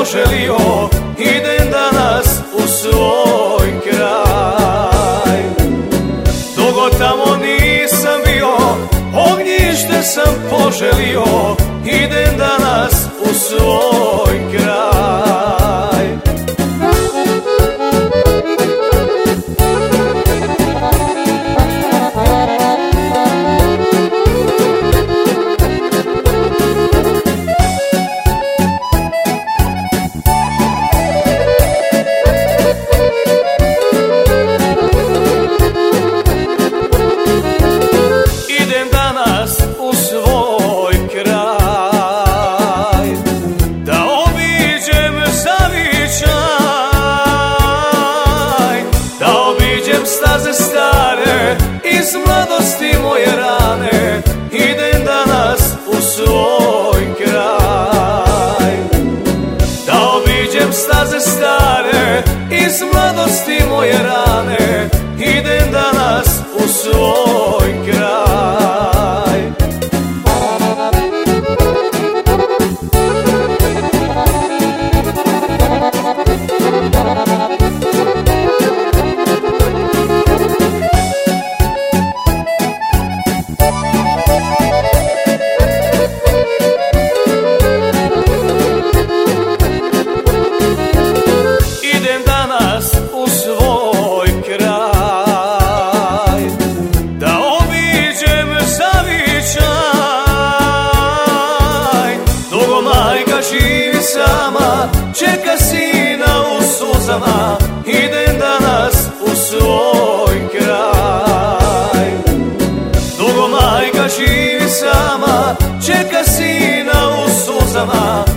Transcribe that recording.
poželio, idem danas u svoj kraj. Dugo tamo nisam bio, ognjište sam poželio, idem danas u svoj kraj. U svoj kraj, da obiđem zavičaj, da obiđem staze stare iz mladosti moje rane. Idem danas u svoj kraj, da obiđem staze stare iz mladosti moje rane. Idem danas u svoj kraj. U svoj kraj, da obiđem zavičaj, dugo majka živi sama, čeka sina u suzama. Idem danas u svoj kraj, dugo majka živi sama, čeka sina u suzama.